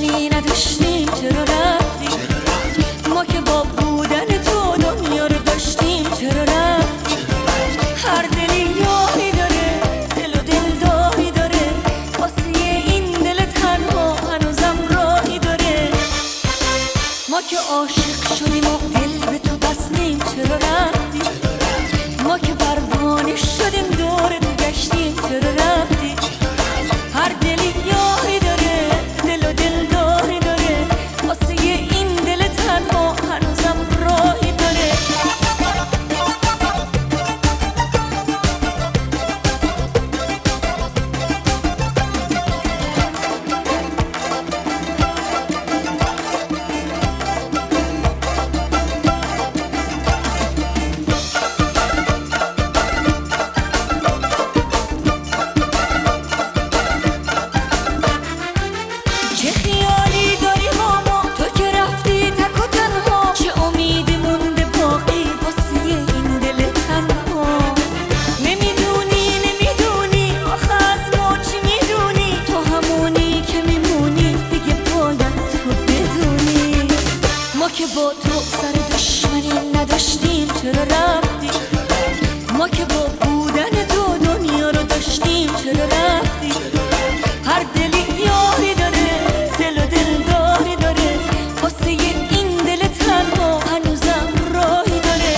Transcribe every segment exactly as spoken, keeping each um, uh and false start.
دشمنی نداشتیم چرا رفتی؟ ما که با بودن تو دنیا رو داشتیم چرا رفتی؟ هر دلی یاری داره، دل و دلداری داره، واسه این دل تنها هنوزم راهی داره. ما که عاشق شدیم و دل به تو بستیم چرا رفتی؟ ما که پروانه شدیم دور تو گشتیم چرا رفتی؟ هر دلی یاری داره، دل و دلداری داره، واسه این دل تنها هنوزم راهی داره. چه خیالی داری ماما تو که رفتی تک و تنها، چه امیدی مونده باقی واسه این دل تنها. نمیدونی نمیدونی آخه از ما چی میدونی، تو همونی که میمونی دیگه باید تو بدونی. ما که با تو سر دشمنی نداشتیم چرا رفتی؟ ما که با بودن تو دنیا رو داشتیم چرا رفتی؟ هر دلی یاری داره، دل و دلداری داره، واسه این دل تنها هنوزم راهی داره.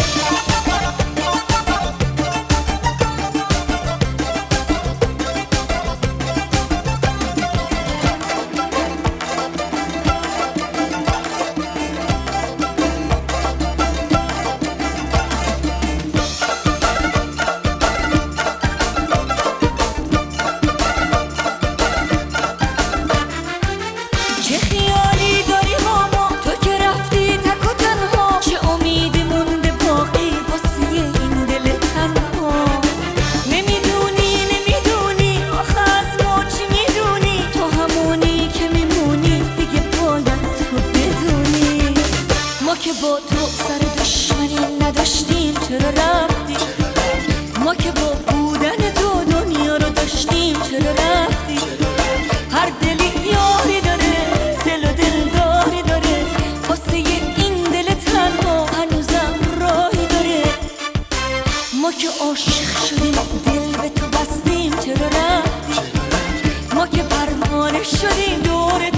چه خیالی داری ماما تو که رفتی تک و تنها، چه امیدی مونده باقی واسه این دل تنها. نمیدونی نمیدونی آخه از ما چی میدونی، تو همونی که میمونی دیگه باید تو بدونی. ما که با تو سر دشمنی نداشتیم چرا رفتی؟ ما که با بودن تو دنیا رو داشتیم چرا رفتی؟ هر دلی یاری داره، دل و دلداری داره، واسه این دل تنها هنوزم راهی داره. ما که عاشق شدیم دل به تو بستیم چرا رفتی؟ ما که پروانه شدیم دور